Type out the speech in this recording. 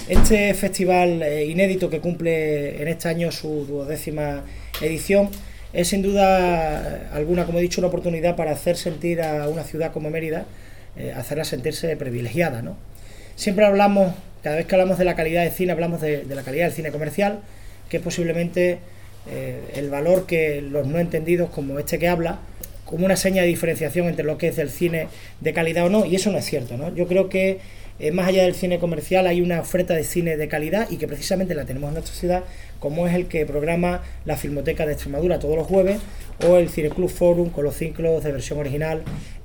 Este festival inédito que cumple en este año su 12ª edición es sin duda alguna, como he dicho, una oportunidad para hacer sentir a una ciudad como Mérida, hacerla sentirse privilegiada, ¿no? Siempre hablamos, cada vez que hablamos de la calidad del cine, hablamos de la calidad del cine comercial, que es posiblemente el valor que los no entendidos, como este que habla, como una seña de diferenciación entre lo que es el cine de calidad o no, y eso no es cierto, ¿no? Yo creo que más allá del cine comercial hay una oferta de cine de calidad y que precisamente la tenemos en nuestra ciudad, como es el que programa la Filmoteca de Extremadura todos los jueves, o el Cineclub Forum con los ciclos de versión original